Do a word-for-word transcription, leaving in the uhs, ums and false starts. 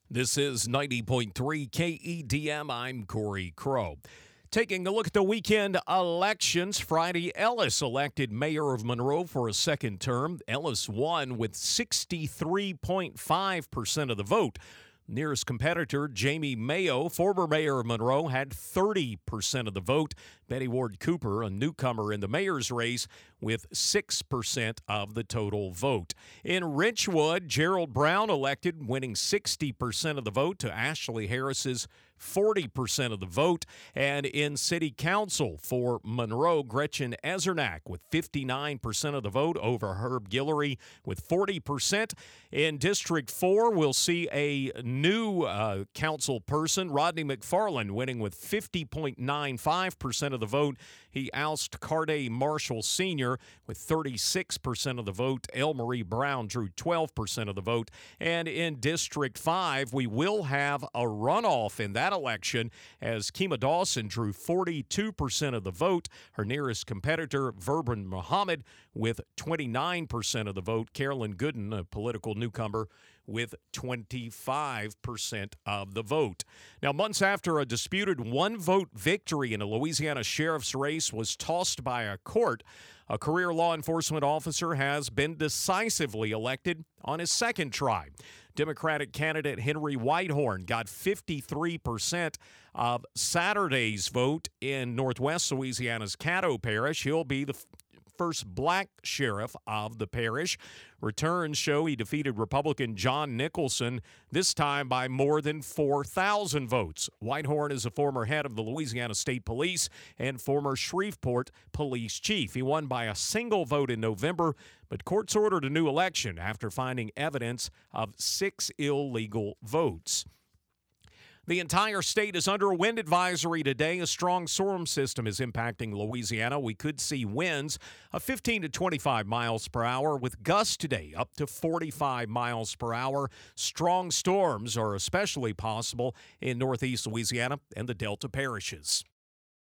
This is ninety point three K E D M. I'm Corey Crow. Taking a look at the weekend elections, Friday, Ellis elected mayor of Monroe for a second term. Ellis won with sixty-three point five percent of the vote. Nearest competitor, Jamie Mayo, former mayor of Monroe, had thirty percent of the vote. Betty Ward Cooper, a newcomer in the mayor's race, with six percent of the total vote. In Richwood, Gerald Brown elected, winning sixty percent of the vote to Ashley Harris's forty percent of the vote. And in City Council for Monroe, Gretchen Ezernak with fifty-nine percent of the vote over Herb Guillory with forty percent. In District four, we'll see a new uh, council person, Rodney McFarland, winning with fifty point nine five percent of the vote. He ousted Carday Marshall Senior with thirty-six percent of the vote. El Marie Brown drew twelve percent of the vote. And in District five, we will have a runoff in that election as Kima Dawson drew forty-two percent of the vote. Her nearest competitor, Verban Muhammad, with twenty-nine percent of the vote. Carolyn Gooden, a political newcomer, with twenty-five percent of the vote. Now, months after a disputed one-vote victory in a Louisiana sheriff's race was tossed by a court, a career law enforcement officer has been decisively elected on his second try. Democratic candidate Henry Whitehorn got fifty-three percent of Saturday's vote in Northwest Louisiana's Caddo Parish. He'll be the first black sheriff of the parish. Returns show he defeated Republican John Nicholson, this time by more than four thousand votes. Whitehorn is a former head of the Louisiana State Police and former Shreveport police chief. He won by a single vote in November, but courts ordered a new election after finding evidence of six illegal votes. The entire state is under a wind advisory today. A strong storm system is impacting Louisiana. We could see winds of fifteen to twenty-five miles per hour with gusts today up to forty-five miles per hour. Strong storms are especially possible in northeast Louisiana and the Delta parishes.